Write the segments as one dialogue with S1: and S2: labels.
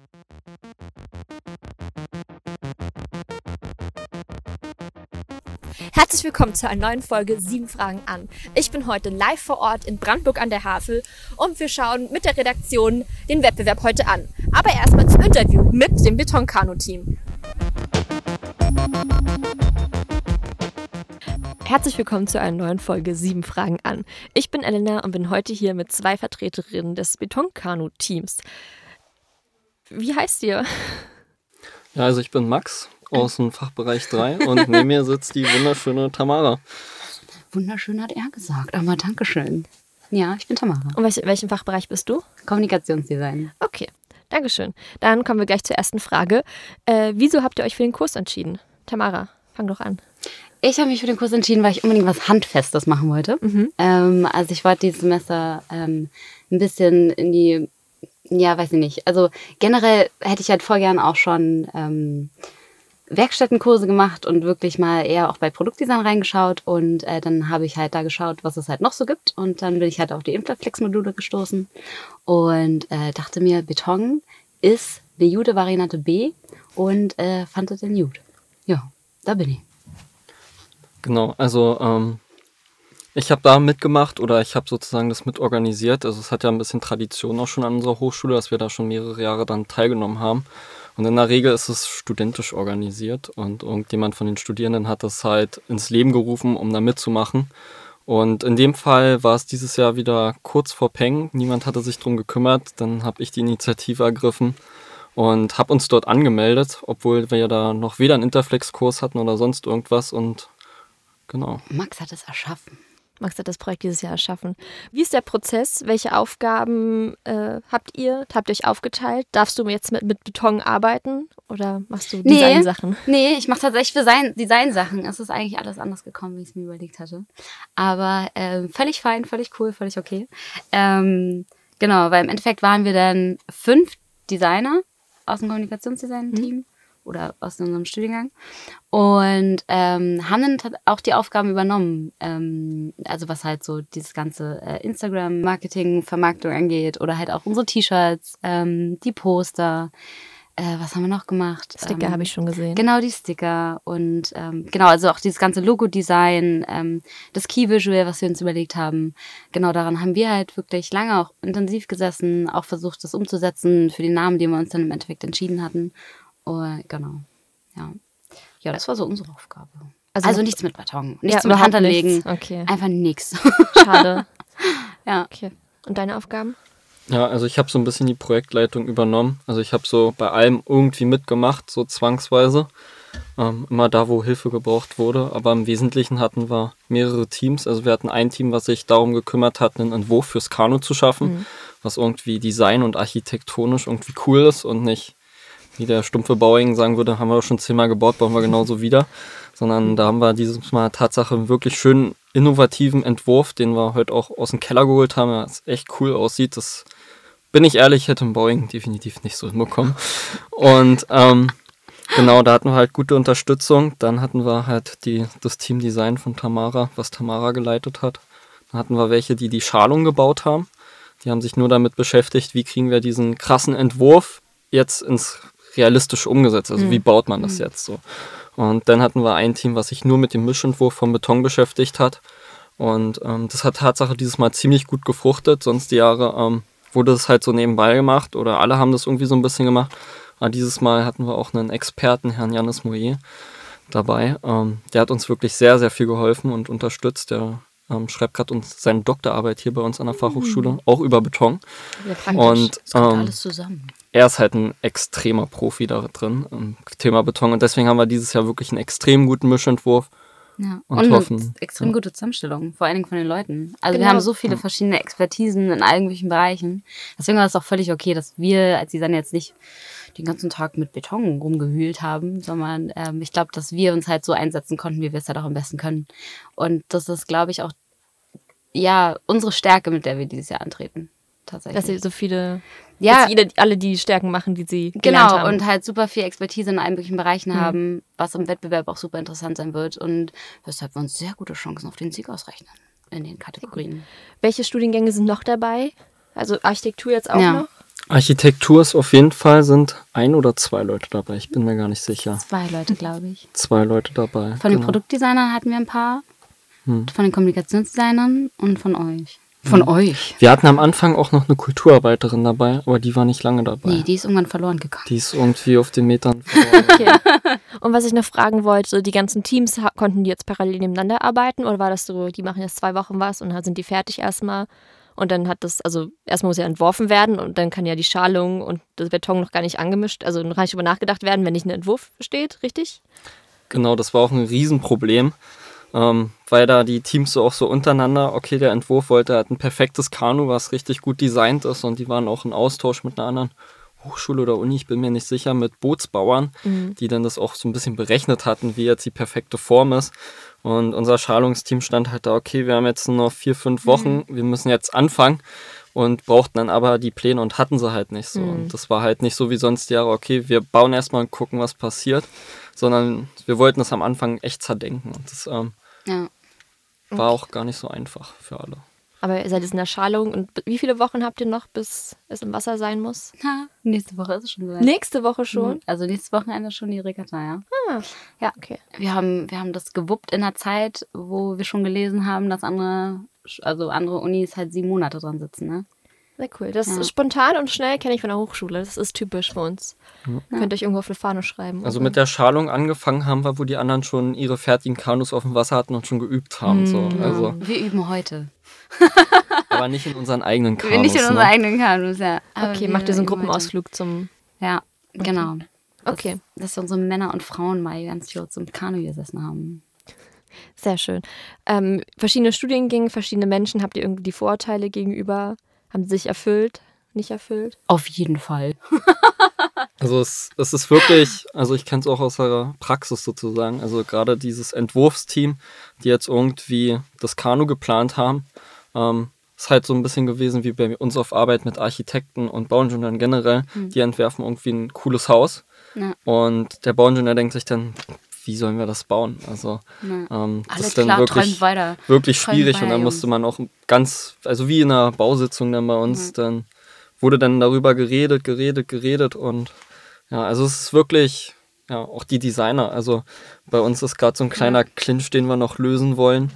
S1: Herzlich willkommen zu einer neuen Folge 7 Fragen an. Ich bin heute live vor Ort in Brandenburg an der Havel und wir schauen mit der Redaktion den Wettbewerb heute an. Aber erstmal zum Interview mit dem Betonkanu-Team. Herzlich willkommen zu einer neuen Folge 7 Fragen an. Ich bin Elena und bin heute hier mit 2 Vertreterinnen des Betonkanu-Teams. Wie heißt ihr?
S2: Ja, also ich bin Max aus dem Fachbereich 3 und neben mir sitzt die wunderschöne Tamara.
S3: Wunderschön hat er gesagt, aber Dankeschön. Ja, ich bin Tamara.
S1: Und welchen Fachbereich bist du?
S3: Kommunikationsdesign.
S1: Okay, Dankeschön. Dann kommen wir gleich zur ersten Frage. Wieso habt ihr euch für den Kurs entschieden? Tamara, fang doch an.
S3: Ich habe mich für den Kurs entschieden, weil ich unbedingt was Handfestes machen wollte. Also ich wollte dieses Semester ein bisschen in die, ja, weiß ich nicht. Also generell hätte ich halt voll gern auch schon Werkstättenkurse gemacht und wirklich mal eher auch bei Produktdesign reingeschaut. Und dann habe ich halt da geschaut, was es halt noch so gibt. Und dann bin ich halt auf die Inflaflex-Module gestoßen und dachte mir, Beton ist eine gute Variante B und fand das dann gut. Ja, da bin ich.
S2: Genau, also ich habe da mitgemacht oder ich habe sozusagen das mitorganisiert. Also es hat ja ein bisschen Tradition auch schon an unserer Hochschule, dass wir da schon mehrere Jahre dann teilgenommen haben. Und in der Regel ist es studentisch organisiert und irgendjemand von den Studierenden hat das halt ins Leben gerufen, um da mitzumachen. Und in dem Fall war es dieses Jahr wieder kurz vor Peng. Niemand hatte sich drum gekümmert. Dann habe ich die Initiative ergriffen und habe uns dort angemeldet, obwohl wir ja da noch weder einen Interflex-Kurs hatten oder sonst irgendwas. Und genau.
S3: Max hat es erschaffen.
S1: Max hat das Projekt dieses Jahr erschaffen. Wie ist der Prozess? Welche Aufgaben habt ihr? Habt ihr euch aufgeteilt? Darfst du jetzt mit Beton arbeiten oder machst du Designsachen?
S3: Nee, ich mache tatsächlich für Designsachen. Es ist eigentlich alles anders gekommen, wie ich es mir überlegt hatte. Aber völlig fein, völlig cool, völlig okay. Genau, weil im Endeffekt waren wir dann 5 Designer aus dem Kommunikationsdesign-Team. Oder aus unserem Studiengang und haben dann auch die Aufgaben übernommen, also was halt so dieses ganze Instagram-Marketing, Vermarktung angeht oder halt auch unsere T-Shirts, die Poster, was haben wir noch gemacht?
S1: Sticker habe ich schon gesehen.
S3: Genau, die Sticker und genau, also auch dieses ganze Logo-Design, das Key-Visual, was wir uns überlegt haben, genau daran haben wir halt wirklich lange auch intensiv gesessen, auch versucht, das umzusetzen für den Namen, den wir uns dann im Endeffekt entschieden hatten. Genau, ja. Ja, das war so unsere Aufgabe. Also nichts mit Beton, nichts mit Handanlegen,
S1: okay.
S3: Einfach nichts.
S1: Schade.
S3: Ja.
S1: Okay. Und deine Aufgaben?
S2: Ja, also ich habe so ein bisschen die Projektleitung übernommen. Also ich habe so bei allem irgendwie mitgemacht, so zwangsweise. Immer da, wo Hilfe gebraucht wurde. Aber im Wesentlichen hatten wir mehrere Teams. Also wir hatten ein Team, was sich darum gekümmert hat, einen Entwurf fürs Kanu zu schaffen, was irgendwie design- und architektonisch irgendwie cool ist und nicht, wie der stumpfe Bauing sagen würde, haben wir schon 10-mal gebaut, bauen wir genauso wieder. Sondern da haben wir dieses Mal Tatsache einen wirklich schönen, innovativen Entwurf, den wir heute auch aus dem Keller geholt haben, der echt cool aussieht. Das, bin ich ehrlich, hätte ein Bauing definitiv nicht so hinbekommen. Und genau, da hatten wir halt gute Unterstützung. Dann hatten wir halt das Team Design von Tamara, was Tamara geleitet hat. Dann hatten wir welche, die Schalung gebaut haben. Die haben sich nur damit beschäftigt, wie kriegen wir diesen krassen Entwurf jetzt ins realistisch umgesetzt, also wie baut man das jetzt so. Und dann hatten wir ein Team, was sich nur mit dem Mischentwurf vom Beton beschäftigt hat und das hat Tatsache dieses Mal ziemlich gut gefruchtet, sonst die Jahre wurde das halt so nebenbei gemacht oder alle haben das irgendwie so ein bisschen gemacht, aber dieses Mal hatten wir auch einen Experten, Herrn Janis Moyer, dabei. Der hat uns wirklich sehr, sehr viel geholfen und unterstützt, der schreibt gerade seine Doktorarbeit hier bei uns an der Fachhochschule, auch über Beton.
S1: Ja,
S2: und
S3: das kommt alles zusammen.
S2: Er ist halt ein extremer Profi da drin im Thema Beton und deswegen haben wir dieses Jahr wirklich einen extrem guten Mischentwurf.
S3: Ja.
S2: Und hoffen,
S3: eine extrem gute Zusammenstellung, vor allen Dingen von den Leuten. Also wir haben so viele verschiedene Expertisen in allen möglichen Bereichen. Deswegen war es auch völlig okay, dass wir als Designer jetzt nicht den ganzen Tag mit Beton rumgewühlt haben, sondern ich glaube, dass wir uns halt so einsetzen konnten, wie wir es halt auch am besten können. Und das ist, glaube ich, auch unsere Stärke, mit der wir dieses Jahr antreten. Tatsächlich.
S1: Dass sie so viele, alle die Stärken machen, die sie gelernt haben.
S3: Genau, und halt super viel Expertise in allen möglichen Bereichen haben, was im Wettbewerb auch super interessant sein wird und weshalb wir uns sehr gute Chancen auf den Sieg ausrechnen in den Kategorien.
S1: Welche Studiengänge sind noch dabei? Also Architektur jetzt auch noch?
S2: Architektur ist auf jeden Fall, sind 1 oder 2 Leute dabei. Ich bin mir gar nicht sicher.
S3: 2 Leute, glaube ich.
S2: 2 Leute dabei.
S3: Von den Produktdesignern hatten wir ein paar, von den Kommunikationsdesignern und von euch. Von euch?
S2: Wir hatten am Anfang auch noch eine Kulturarbeiterin dabei, aber die war nicht lange dabei.
S3: Nee, die ist irgendwann verloren gegangen.
S2: Die ist irgendwie auf den Metern verloren.
S1: Okay. Und was ich noch fragen wollte, die ganzen Teams, konnten die jetzt parallel nebeneinander arbeiten oder war das so, die machen jetzt 2 Wochen was und dann sind die fertig erstmal und dann hat das, also erstmal muss ja entworfen werden und dann kann ja die Schalung und der Beton noch gar nicht angemischt, also noch gar nicht über nachgedacht werden, wenn nicht ein Entwurf steht, richtig?
S2: Genau, das war auch ein Riesenproblem, weil da die Teams so auch so untereinander, okay, der Entwurf wollte halt ein perfektes Kanu, was richtig gut designt ist und die waren auch in Austausch mit einer anderen Hochschule oder Uni, ich bin mir nicht sicher, mit Bootsbauern, die dann das auch so ein bisschen berechnet hatten, wie jetzt die perfekte Form ist. Und unser Schalungsteam stand halt da, okay, wir haben jetzt nur noch 4-5 Wochen, wir müssen jetzt anfangen und brauchten dann aber die Pläne und hatten sie halt nicht so. Und das war halt nicht so wie sonst die Jahre, okay, wir bauen erstmal und gucken, was passiert, sondern wir wollten das am Anfang echt zerdenken. Und das war auch gar nicht so einfach für alle.
S1: Aber ihr seid jetzt in der Schalung und wie viele Wochen habt ihr noch, bis es im Wasser sein muss?
S3: Nächste Woche ist es schon soweit.
S1: Nächste Woche schon?
S3: Also nächstes Wochenende schon die Regatta, ja.
S1: Ja, okay.
S3: Wir haben das gewuppt in einer Zeit, wo wir schon gelesen haben, dass andere Unis halt 7 Monate dran sitzen, ne?
S1: Sehr cool. Das ist spontan und schnell, kenne ich von der Hochschule. Das ist typisch für uns. Könnt ihr euch irgendwo auf eine Fahne schreiben.
S2: Also mit der Schalung angefangen haben wir, wo die anderen schon ihre fertigen Kanus auf dem Wasser hatten und schon geübt haben. So. Also,
S3: wir üben heute.
S2: aber nicht in unseren eigenen Kanus.
S3: Nicht in unseren eigenen Kanus, ja. Aber
S1: Okay, macht ihr so einen Gruppenausflug zum...
S3: Ja, genau.
S1: Okay.
S3: Dass unsere Männer und Frauen mal ganz viel zum Kanu gesessen haben.
S1: Sehr schön. Verschiedene Studiengänge, verschiedene Menschen. Habt ihr irgendwie die Vorurteile gegenüber? Haben sie sich erfüllt? Nicht erfüllt?
S3: Auf jeden Fall.
S2: Also es ist wirklich, also ich kenne es auch aus der Praxis sozusagen, also gerade dieses Entwurfsteam, die jetzt irgendwie das Kanu geplant haben, ist halt so ein bisschen gewesen wie bei uns auf Arbeit mit Architekten und Bauingenieuren generell, die entwerfen irgendwie ein cooles Haus und der Bauingenieur denkt sich dann, wie sollen wir das bauen? Also das ist dann wirklich schwierig und dann musste man auch also wie in einer Bausitzung dann bei uns, dann wurde dann darüber geredet und ja, also es ist wirklich, ja, auch die Designer, also bei uns ist gerade so ein kleiner Clinch, den wir noch lösen wollen.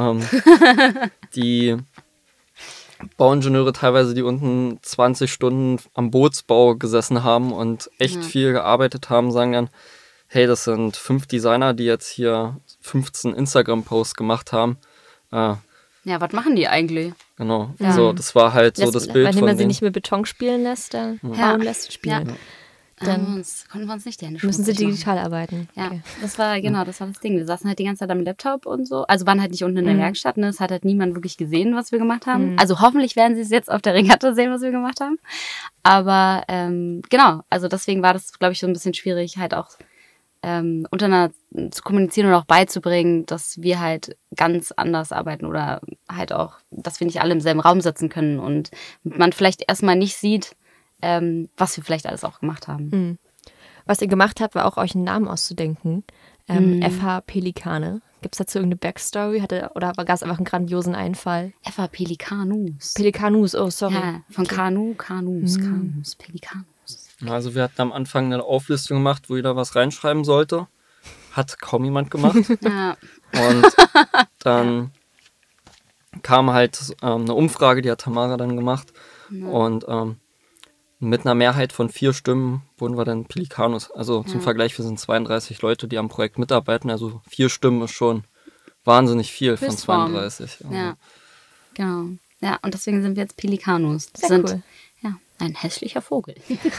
S2: Die Bauingenieure teilweise, die unten 20 Stunden am Bootsbau gesessen haben und echt viel gearbeitet haben, sagen dann, hey, das sind 5 Designer, die jetzt hier 15 Instagram-Posts gemacht haben.
S3: Ja, was machen die eigentlich?
S2: Genau, so, das war halt so das Bild
S1: wenn
S2: von
S1: man sie
S2: denen.
S1: nicht mit Beton spielen lässt, dann bauen lässt, spielen.
S3: Ja.
S1: Dann
S3: konnten wir uns nicht die Hände
S1: müssen sie
S3: schmutzig
S1: digital arbeiten.
S3: machen. Ja,
S1: Okay.
S3: das war das Ding. Wir saßen halt die ganze Zeit am Laptop und so. Also waren halt nicht unten in der Werkstatt, ne? Es hat halt niemand wirklich gesehen, was wir gemacht haben. Also hoffentlich werden sie es jetzt auf der Regatta sehen, was wir gemacht haben. Aber genau, also deswegen war das, glaube ich, so ein bisschen schwierig, halt auch untereinander zu kommunizieren und auch beizubringen, dass wir halt ganz anders arbeiten oder halt auch, dass wir nicht alle im selben Raum sitzen können und man vielleicht erstmal nicht sieht, was wir vielleicht alles auch gemacht haben.
S1: Was ihr gemacht habt, war auch euch einen Namen auszudenken. FH Pelikane. Gibt es dazu irgendeine Backstory? Oder gab es einfach einen grandiosen Einfall?
S3: FH Pelikanus.
S1: Pelikanus, oh sorry.
S3: Ja, von Kanus, Pelikanus.
S2: Also wir hatten am Anfang eine Auflistung gemacht, wo jeder was reinschreiben sollte. Hat kaum jemand gemacht.
S3: Ja.
S2: Und dann kam halt eine Umfrage, die hat Tamara dann gemacht. Und mit einer Mehrheit von 4 Stimmen wurden wir dann Pelikanus. Also zum Vergleich, wir sind 32 Leute, die am Projekt mitarbeiten. Also 4 Stimmen ist schon wahnsinnig viel von 32.
S3: Ja, genau. Ja, und deswegen sind wir jetzt Pelikanus. Das
S1: Sehr
S3: sind
S1: cool.
S3: ein hässlicher Vogel.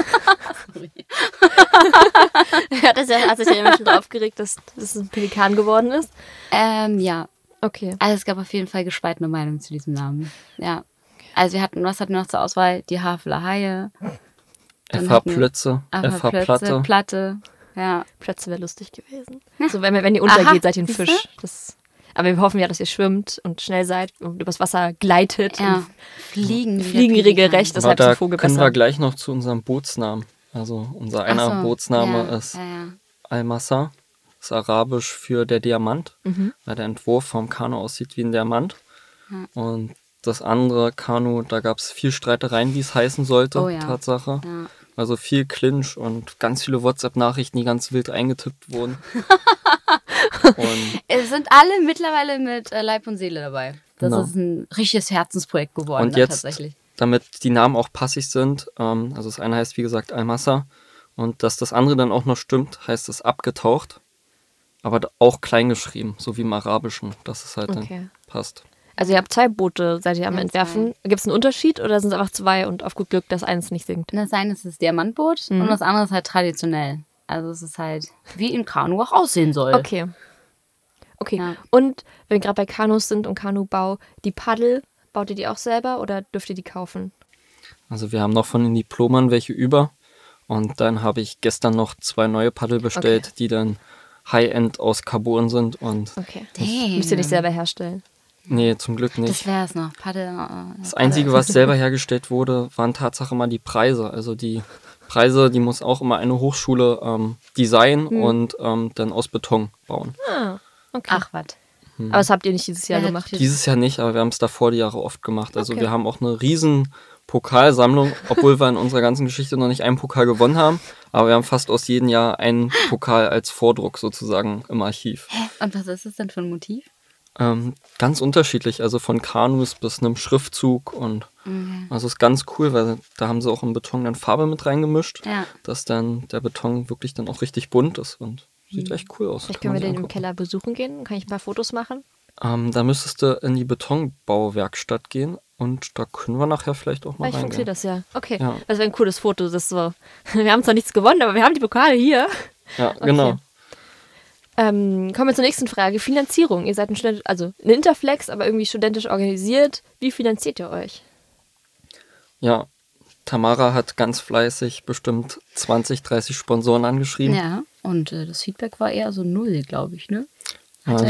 S1: Hat sich ja jemand schon drauf aufgeregt, dass es ein Pelikan geworden ist?
S3: Ja.
S1: Okay.
S3: Also es gab auf jeden Fall gespaltene Meinungen zu diesem Namen. Ja. Also was hatten wir noch zur Auswahl? Die Haveler Haie.
S2: FH Plötze, FH Platte.
S3: Platte. Ja.
S1: Plötze wäre lustig gewesen. So, wenn ihr untergeht, seid ihr ein Fisch. Aber wir hoffen ja, dass ihr schwimmt und schnell seid und übers Wasser gleitet.
S3: Ja.
S1: Und
S3: Fliegen
S1: regelrecht,
S2: Aber
S1: deshalb ist
S2: da
S1: ein Vogel
S2: können
S1: besser.
S2: wir gleich noch zu unserem Bootsnamen. Also unser einer Bootsname ist Al-Massa. Das ist arabisch für der Diamant, weil der Entwurf vom Kanu aussieht wie ein Diamant. Und das andere Kanu, da gab es viel Streitereien, wie es heißen sollte,
S3: Oh ja.
S2: Tatsache.
S3: Ja.
S2: Also viel Clinch und ganz viele WhatsApp-Nachrichten, die ganz wild eingetippt wurden. Und
S3: Es sind alle mittlerweile mit Leib und Seele dabei. Das
S2: Genau.
S3: ist ein richtiges Herzensprojekt geworden.
S2: Und
S3: dann
S2: jetzt,
S3: tatsächlich.
S2: damit die Namen auch passig sind, also das eine heißt wie gesagt Al-Massa und dass das andere dann auch noch stimmt, heißt es abgetaucht, aber auch klein geschrieben, so wie im Arabischen, dass es halt
S1: Okay.
S2: dann passt.
S1: Also ihr habt 2 Boote, seid ihr am
S3: Ja,
S1: Entwerfen. Gibt es einen Unterschied oder sind es einfach 2 und auf gut Glück, dass eines nicht sinkt?
S3: Das eine ist das Diamantboot und das andere ist halt traditionell. Also es ist halt, wie ein Kanu auch aussehen soll.
S1: Okay. Okay.
S3: Ja.
S1: Und wenn wir gerade bei Kanus sind und Kanubau, die Paddel, baut ihr die auch selber oder dürft ihr die kaufen?
S2: Also wir haben noch von den Diplomern welche über und dann habe ich gestern noch 2 neue Paddel bestellt, die dann High-End aus Carbon sind und
S1: Okay.
S3: Damn.
S1: Müsst ihr nicht selber herstellen.
S2: nee, zum Glück
S3: Das
S2: nicht.
S3: wäre es noch. Paddel.
S2: Das Einzige, was selber hergestellt wurde, waren Tatsache mal die Preise. Also die Preise, die muss auch immer eine Hochschule designen und dann aus Beton bauen.
S1: Ah, okay.
S3: Ach, was.
S1: Aber das habt ihr nicht dieses Jahr
S3: Ja,
S1: gemacht.
S3: natürlich.
S2: Dieses Jahr nicht, aber wir haben es davor die Jahre oft gemacht. Also
S1: Okay.
S2: wir haben auch eine riesen Pokalsammlung, obwohl wir in unserer ganzen Geschichte noch nicht einen Pokal gewonnen haben. Aber wir haben fast aus jedem Jahr einen Pokal als Vordruck sozusagen im Archiv.
S3: Und was ist das denn für ein Motiv?
S2: Ganz unterschiedlich, also von Kanus bis einem Schriftzug und also ist ganz cool, weil da haben sie auch im Beton dann Farbe mit reingemischt,
S3: Ja.
S2: dass dann der Beton wirklich dann auch richtig bunt ist und sieht echt cool aus.
S1: Vielleicht
S2: Kann
S1: können wir
S2: man sich
S1: den im
S2: angucken.
S1: Keller besuchen gehen. Kann ich ein paar Fotos machen?
S2: Da müsstest du in die Betonbauwerkstatt gehen und da können wir nachher vielleicht auch mal
S1: Vielleicht funktioniert
S2: reingehen.
S1: das ja. Okay,
S2: Ja.
S1: das wäre ein cooles Foto. Das ist so. Wir haben zwar nichts gewonnen, aber wir haben die Pokale hier.
S2: Ja, genau.
S1: Kommen wir zur nächsten Frage. Finanzierung. Ihr seid ein Interflex, aber irgendwie studentisch organisiert. Wie finanziert ihr euch?
S2: Ja, Tamara hat ganz fleißig bestimmt 20, 30 Sponsoren angeschrieben.
S3: Ja. Und das Feedback war eher so 0, glaube ich, ne?
S2: Also-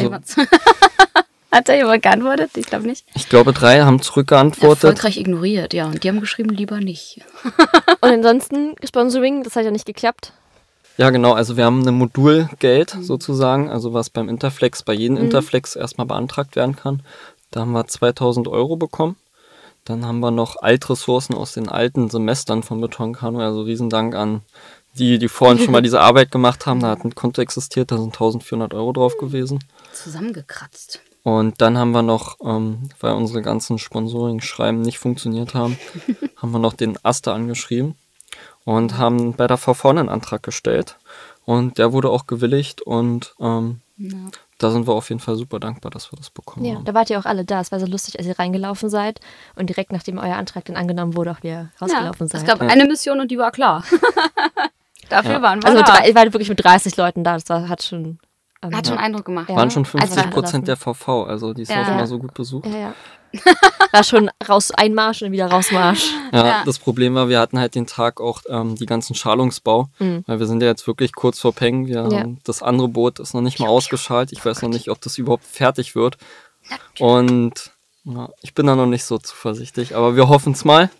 S3: Hat da jemand geantwortet? Ich glaube nicht.
S2: Ich glaube, 3 haben zurückgeantwortet.
S3: Erfolgreich ignoriert, ja. Und die haben geschrieben, lieber nicht.
S1: Und ansonsten Sponsoring, das hat ja nicht geklappt.
S2: Ja, genau. Also wir haben ein Modulgeld sozusagen, also was beim Interflex, bei jedem Interflex erstmal beantragt werden kann. Da haben wir 2000 Euro bekommen. Dann haben wir noch Altressourcen aus den alten Semestern von Betonkanu. Also Riesendank an die vorhin schon mal diese Arbeit gemacht haben. Da hat ein Konto existiert, da sind 1400 Euro drauf gewesen.
S3: Zusammengekratzt.
S2: Und dann haben wir noch, weil unsere ganzen Sponsoring-Schreiben nicht funktioniert haben, haben wir noch den Aster angeschrieben und haben bei der VV einen Antrag gestellt. Und der wurde auch gewilligt und da sind wir auf jeden Fall super dankbar, dass wir das bekommen
S1: Ja,
S2: haben.
S1: da wart ihr auch alle da. Es war so lustig, als ihr reingelaufen seid und direkt nachdem euer Antrag dann angenommen wurde, auch wieder rausgelaufen
S3: Es
S1: seid.
S3: gab eine Mission und die war klar. Dafür
S2: Ja.
S3: waren wir
S1: Also
S3: da.
S1: ihr wart wirklich mit 30 Leuten da. Das hat schon...
S3: Hat schon Eindruck gemacht.
S1: Ja.
S2: Waren schon
S1: als wir
S2: 50% der VV, also die ist
S3: Ja.
S2: auch immer so gut besucht.
S1: Ja, ja. War schon raus Einmarsch und wieder Rausmarsch.
S2: Ja,
S3: Ja.
S2: das Problem war, wir hatten halt den Tag auch die ganzen Schalungsbau, weil wir sind ja jetzt wirklich kurz vor Peng. Das andere Boot ist noch nicht mal ausgeschalt. Ich weiß noch nicht, ob das überhaupt fertig wird. Und ja, ich bin da noch nicht so zuversichtlich, aber wir hoffen es mal.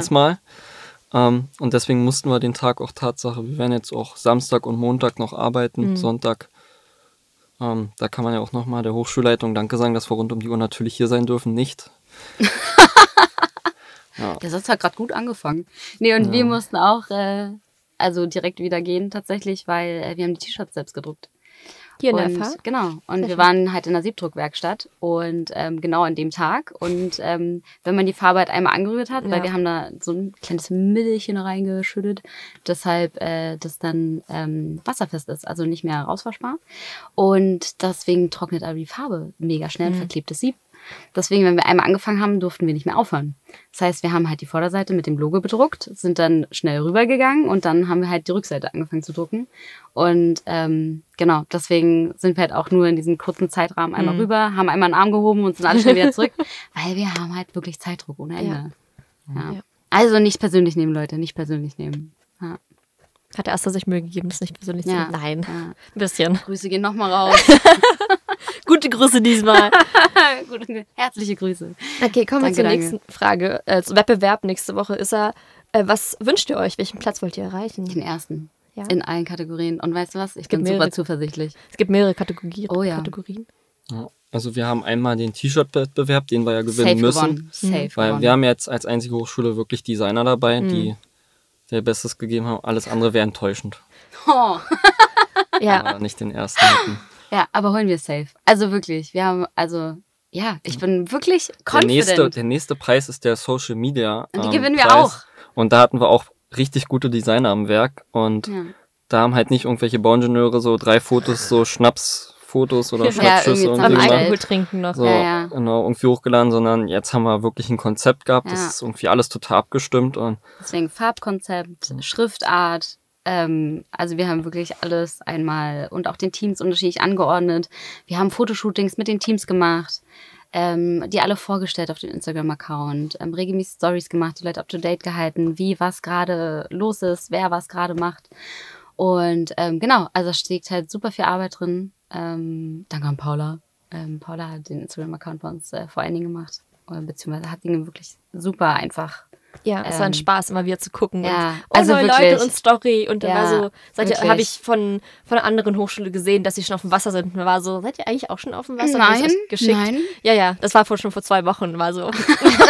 S2: Und deswegen mussten wir den Tag auch Tatsache, wir werden jetzt auch Samstag und Montag noch arbeiten, Sonntag. Da kann man ja auch nochmal der Hochschulleitung Danke sagen, dass wir rund um die Uhr natürlich hier sein dürfen, nicht.
S3: Der Satz hat gerade gut angefangen. Nee, und wir mussten auch also direkt wieder gehen tatsächlich, weil wir haben die T-Shirts selbst gedruckt.
S1: Hier in der
S3: Und,
S1: FH?
S3: genau. Und wir waren halt in der Siebdruckwerkstatt und genau an dem Tag. Und wenn man die Farbe halt einmal angerührt hat, weil wir haben da so ein kleines Mittelchen reingeschüttet, deshalb das dann wasserfest ist, also nicht mehr rauswaschbar. Und deswegen trocknet aber die Farbe mega schnell und verklebt das Sieb. Deswegen, wenn wir einmal angefangen haben, durften wir nicht mehr aufhören. Das heißt, wir haben halt die Vorderseite mit dem Logo bedruckt, sind dann schnell rübergegangen und dann haben wir halt die Rückseite angefangen zu drucken. Und genau, deswegen sind wir halt auch nur in diesem kurzen Zeitrahmen einmal rüber, haben einmal einen Arm gehoben und sind alle schnell wieder zurück, weil wir haben halt wirklich Zeitdruck ohne Ende. Ja.
S1: Ja.
S3: Also nicht persönlich nehmen, Leute, nicht persönlich nehmen. Ja.
S1: Hat der Aster sich Mühe gegeben, das nicht persönlich zu
S3: Ja.
S1: nehmen? Nein,
S3: Ja.
S1: ein bisschen.
S3: Grüße gehen nochmal raus.
S1: Gute Grüße diesmal.
S3: Herzliche Grüße.
S1: Okay, kommen wir
S3: Danke,
S1: zur
S3: danke.
S1: nächsten Frage. Zum Wettbewerb nächste Woche ist was wünscht ihr euch? Welchen Platz wollt ihr erreichen?
S3: Den ersten.
S1: Ja.
S3: In allen Kategorien. Und weißt du was? Ich bin
S1: mehrere-
S3: super zuversichtlich.
S1: Es gibt mehrere Kategorien.
S3: Oh ja.
S1: Kategorien.
S2: Ja. Also wir haben einmal den T-Shirt-Wettbewerb, den wir ja gewinnen
S3: Safe
S2: müssen.
S3: gewonnen. Safe
S2: Weil
S3: gewonnen.
S2: wir haben jetzt als einzige Hochschule wirklich Designer dabei, die ihr Bestes gegeben haben. Alles andere wäre enttäuschend.
S3: Oh.
S1: Ja.
S2: Aber nicht den ersten hätten.
S3: Ja, aber holen wir safe. Also wirklich, wir haben, ich bin wirklich confident.
S2: Der nächste Preis ist der Social Media
S3: Und die gewinnen wir
S2: Preis.
S3: auch.
S2: Und da hatten wir auch richtig gute Designer am Werk. Und da haben halt nicht irgendwelche Bauingenieure so 3 Fotos, so Schnapsfotos oder Schnappschüsse
S3: irgendwie
S2: und
S1: Beim
S3: Beim
S2: irgendwas.
S1: Alkohol trinken noch.
S2: So, genau, irgendwie hochgeladen, sondern jetzt haben wir wirklich ein Konzept gehabt. Das ist irgendwie alles total abgestimmt. Und
S3: Deswegen Farbkonzept, Schriftart. Also wir haben wirklich alles einmal und auch den Teams unterschiedlich angeordnet. Wir haben Fotoshootings mit den Teams gemacht, die alle vorgestellt auf dem Instagram-Account, regelmäßig Stories gemacht, die Leute up-to-date gehalten, wie was gerade los ist, wer was gerade macht. Und genau, also da steckt halt super viel Arbeit drin. Danke an Paula. Paula hat den Instagram-Account bei uns vor allen Dingen gemacht. Beziehungsweise hat ihn wirklich super einfach.
S1: Ja, es war ein Spaß, immer wieder zu gucken.
S3: Ja,
S1: und,
S3: also
S1: neue
S3: wirklich.
S1: Leute und Story. Und dann war so,
S3: wirklich.
S1: habe ich von einer anderen Hochschule gesehen, dass sie schon auf dem Wasser sind. Und man war so, seid ihr eigentlich auch schon auf dem Wasser?
S3: Nein,
S1: Hab ich euch geschickt.
S3: nein.
S1: Ja, das war schon vor 2 Wochen, war so.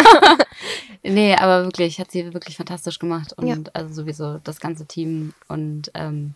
S3: Nee, aber wirklich, hat sie wirklich fantastisch gemacht. Und also sowieso das ganze Team. Und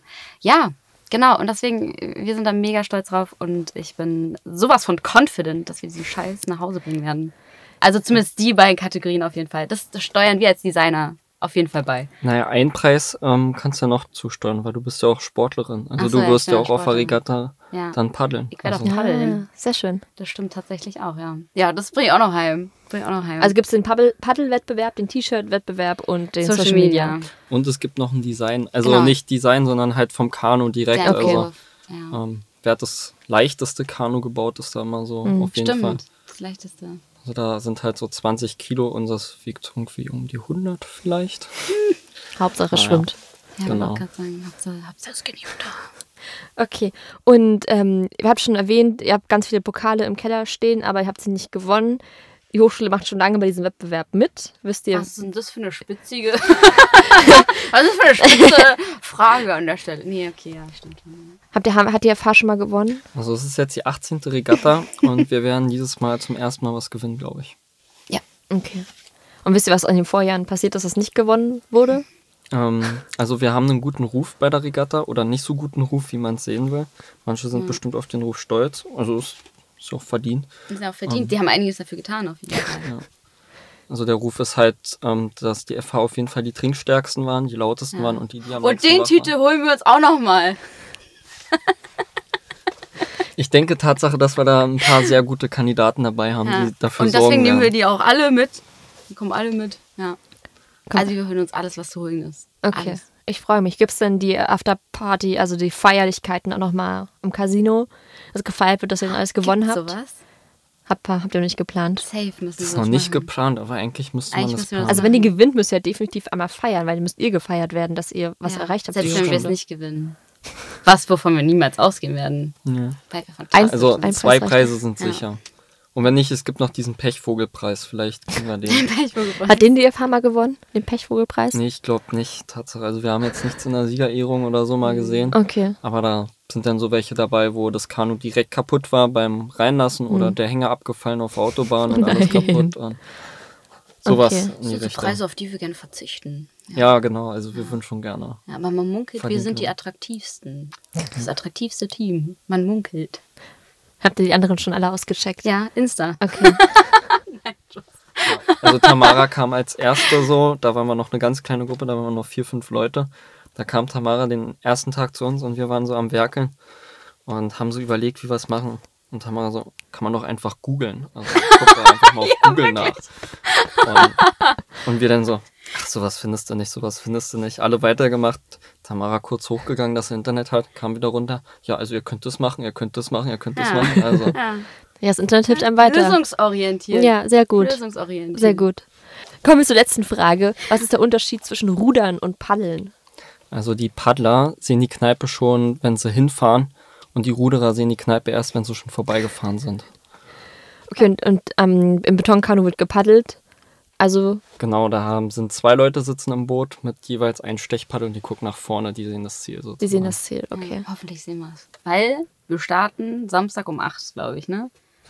S3: genau. Und deswegen, wir sind da mega stolz drauf. Und ich bin sowas von confident, dass wir diesen Scheiß nach Hause bringen werden. Also zumindest die beiden Kategorien auf jeden Fall. Das steuern wir als Designer auf jeden Fall bei.
S2: naja, einen Preis kannst du ja noch zusteuern, weil du bist ja auch Sportlerin. Also
S3: Ach so,
S2: du wirst
S3: ich
S2: ja
S3: bin
S2: auch auf der
S3: Sportlerin.
S2: Regatta dann paddeln.
S3: Ich werde
S2: Also,
S3: auch paddeln.
S1: Sehr schön.
S3: Das stimmt tatsächlich auch, ja. Ja, das bringe ich auch noch heim.
S1: Also gibt es den Paddelwettbewerb, den T-Shirt-Wettbewerb und den Social Media.
S2: und es gibt noch ein Design, also
S3: Genau.
S2: nicht Design, sondern halt vom Kanu direkt.
S3: Der
S2: Also
S3: Entwurf, ja.
S2: wer hat das leichteste Kanu gebaut, ist da immer so auf jeden Fall.
S3: Stimmt, das Leichteste.
S2: Also da sind halt so 20 Kilo und das wiegt irgendwie um die 100 vielleicht.
S1: Hauptsache
S2: ja.
S1: schwimmt.
S3: Ja,
S2: Genau.
S3: ich wollte gerade sagen, Hauptsache Skinny Water.
S1: Okay. Und ihr habt schon erwähnt, ihr habt ganz viele Pokale im Keller stehen, aber ihr habt sie nicht gewonnen. Die Hochschule macht schon lange bei diesem Wettbewerb mit. Wisst ihr?
S3: Was ist denn das für eine spitzige... Was ist das für eine spitze Frage an der Stelle? Nee, okay, ja, stimmt schon.
S1: Hat die FH schon mal gewonnen?
S2: Also es ist jetzt die 18. Regatta und wir werden dieses Mal zum ersten Mal was gewinnen, glaube ich.
S1: Ja. Okay. Und wisst ihr, was in den Vorjahren passiert ist, dass es nicht gewonnen wurde?
S2: Also wir haben einen guten Ruf bei der Regatta oder nicht so guten Ruf, wie man es sehen will. Manche sind bestimmt auf den Ruf stolz, also ist auch verdient.
S3: Die sind auch verdient. Die haben einiges dafür getan, auf jeden Fall.
S2: Ja. Also der Ruf ist halt, dass die FH auf jeden Fall die trinkstärksten waren, die lautesten waren und die am
S3: Und
S2: längsten
S3: den
S2: wach
S3: Titel holen wir uns auch noch mal.
S2: Ich denke Tatsache, dass wir da ein paar sehr gute Kandidaten dabei haben, die dafür
S3: und
S2: sorgen
S3: deswegen nehmen wir
S2: werden.
S3: die auch alle mit. Die kommen alle mit, ja. Also wir holen uns alles, was zu holen ist.
S1: Okay.
S3: Alles.
S1: Ich freue mich. Gibt es denn die Afterparty, also die Feierlichkeiten auch nochmal im Casino? Also gefeiert wird, dass ihr dann alles gewonnen
S3: Gibt's
S1: habt?
S3: sowas?
S1: Habt ihr noch nicht geplant?
S3: Safe müssen wir
S2: Das ist
S3: das
S2: noch nicht
S3: machen.
S2: geplant, aber eigentlich müsste man
S3: Eigentlich
S2: das
S3: müssen wir das
S2: planen.
S1: Also wenn ihr gewinnt, müsst ihr ja definitiv einmal feiern, weil dann müsst ihr gefeiert werden, dass ihr was erreicht habt.
S3: Selbst
S1: diese
S3: wenn wir es
S1: Stunde.
S3: nicht gewinnen. Was, wovon wir niemals ausgehen werden.
S2: Ja.
S3: Weil wir fantastisch
S2: Also
S3: sind.
S1: Ein
S2: 2
S1: Preis
S2: Preise sind
S3: Ja.
S2: sicher. Und wenn nicht, es gibt noch diesen Pechvogelpreis, vielleicht kriegen wir den.
S1: Hat den die FH mal gewonnen? Den Pechvogelpreis?
S2: Nee, ich glaube nicht, Tatsache. Also wir haben jetzt nichts in der Siegerehrung oder so mal gesehen.
S1: Okay.
S2: Aber da sind dann so welche dabei, wo das Kanu direkt kaputt war beim Reinlassen oder der Hänger abgefallen auf der Autobahn und alles
S1: Nein.
S2: kaputt. Und sowas
S1: Okay.
S2: in die
S3: Das sind so
S2: Richtung.
S3: Preise, auf die wir gerne verzichten.
S2: Ja, genau. Also wir würden schon gerne.
S3: Ja, aber man munkelt, wir
S2: Verdient
S3: sind die
S2: werden.
S3: attraktivsten. Das attraktivste Team. Man munkelt.
S1: Habt ihr die anderen schon alle ausgecheckt?
S3: Ja, Insta.
S1: Okay.
S2: Also Tamara kam als Erste so, da waren wir noch eine ganz kleine Gruppe, da waren wir noch 4, 5 Leute. Da kam Tamara den ersten Tag zu uns und wir waren so am Werkeln und haben so überlegt, wie wir es machen. Und Tamara so, kann man doch einfach googeln. Also guck da einfach mal auf Google nach. Und wir dann so, ach, sowas findest du nicht. Alle weitergemacht. Tamara kurz hochgegangen, dass sie Internet hat, kam wieder runter. Ja, also ihr könnt das machen. Also
S1: Ja, das Internet hilft einem weiter.
S3: Lösungsorientiert.
S1: Ja, sehr gut.
S3: Lösungsorientiert.
S1: Sehr gut. Kommen wir zur letzten Frage. Was ist der Unterschied zwischen Rudern und Paddeln?
S2: Also die Paddler sehen die Kneipe schon, wenn sie hinfahren. Und die Ruderer sehen die Kneipe erst, wenn sie schon vorbeigefahren sind.
S1: Okay, und im Betonkanu wird gepaddelt. Also,
S2: Genau, sind 2 Leute sitzen im Boot mit jeweils einem Stechpaddel und die gucken nach vorne, die sehen das Ziel sozusagen.
S1: die sehen das Ziel. Okay.
S3: Ja, hoffentlich sehen wir es. Weil wir starten Samstag um 8, glaube ich, ne?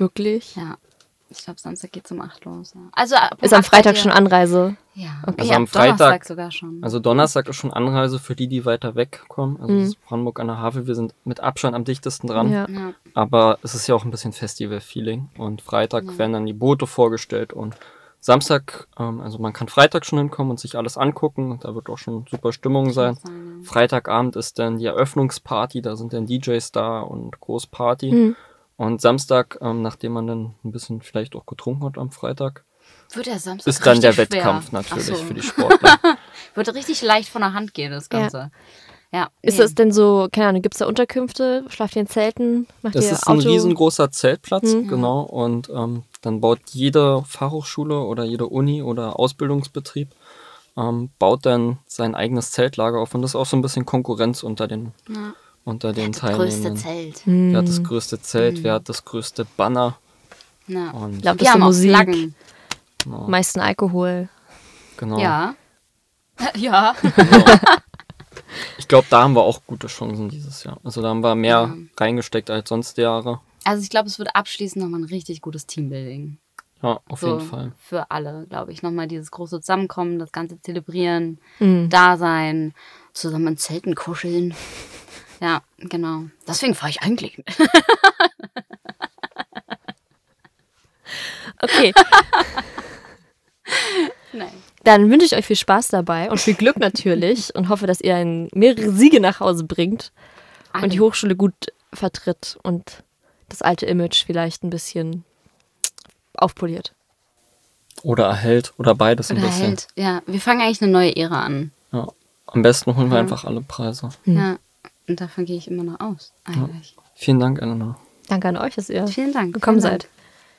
S1: Wirklich?
S3: Ja. Ich glaube, Samstag geht's um 8 los. Ja. Also
S1: Ist am Freitag schon Anreise?
S3: Ja.
S1: Okay.
S2: Also
S3: Ja,
S2: am Freitag
S3: Donnerstag sogar schon.
S2: Also Donnerstag ist schon Anreise für die weiter wegkommen. Also das ist Brandenburg an der Havel, wir sind mit Abstand am dichtesten dran.
S1: Ja.
S3: Ja.
S2: Aber es ist ja auch ein bisschen Festival-Feeling. Und Freitag werden dann die Boote vorgestellt. Und Samstag, also man kann Freitag schon hinkommen und sich alles angucken. Da wird auch schon super Stimmung sein. Freitagabend ist dann die Eröffnungsparty, da sind dann DJs da und Großparty. Und Samstag, nachdem man dann ein bisschen vielleicht auch getrunken hat am Freitag,
S3: Wird der Samstag
S2: ist dann der
S3: richtig schwer.
S2: Wettkampf natürlich
S3: Ach so.
S2: für die Sportler.
S3: Wird richtig leicht von der Hand gehen, das Ganze. Ja.
S1: Ist das denn so, keine Ahnung, gibt es da Unterkünfte? Schlaft ihr in Zelten? Macht
S2: Das
S1: ihr
S2: ist ein
S1: Auto?
S2: riesengroßer Zeltplatz, genau. Und dann baut jede Fachhochschule oder jede Uni oder Ausbildungsbetrieb baut dann sein eigenes Zeltlager auf. Und das ist auch so ein bisschen Konkurrenz unter den
S3: das größte
S2: Teilnehmern.
S3: Zelt.
S2: Wer hat das größte Zelt, wer hat das größte Banner.
S3: Ja.
S2: Und
S1: Lauteste
S3: Wir haben auch
S1: Musik,
S3: Flaggen.
S1: meisten Alkohol.
S2: genau.
S3: Ja. Ja.
S2: Ich glaube, da haben wir auch gute Chancen dieses Jahr. Also da haben wir mehr reingesteckt als sonst Jahre.
S3: Also ich glaube, es wird abschließend nochmal ein richtig gutes Teambuilding.
S2: Ja, auf jeden Fall.
S3: Für alle, glaube ich. Nochmal dieses große Zusammenkommen, das Ganze zelebrieren, da sein, zusammen in Zelten kuscheln. Ja, genau. Deswegen fahre ich eigentlich mit.
S1: Okay,
S3: Nein.
S1: dann wünsche ich euch viel Spaß dabei und viel Glück natürlich und hoffe, dass ihr mehrere Siege nach Hause bringt und die Hochschule gut vertritt und das alte Image vielleicht ein bisschen aufpoliert.
S2: Oder erhält oder beides ein
S3: Oder
S2: bisschen.
S3: hält. Ja, wir fangen eigentlich eine neue Ära an.
S2: Ja. Am besten holen wir einfach alle Preise.
S3: Ja. Und davon gehe ich immer noch aus, eigentlich.
S2: Vielen Dank, Elena.
S1: Danke an euch, dass ihr
S3: Vielen Dank.
S1: gekommen
S3: Vielen Dank.
S1: seid.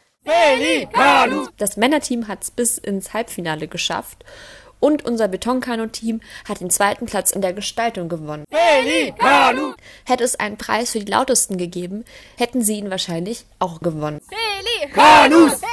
S1: Das Männerteam hat es bis ins Halbfinale geschafft und unser Betonkanu-Team hat den 2. Platz in der Gestaltung gewonnen. Hätte es einen Preis für die Lautesten gegeben, hätten sie ihn wahrscheinlich auch gewonnen.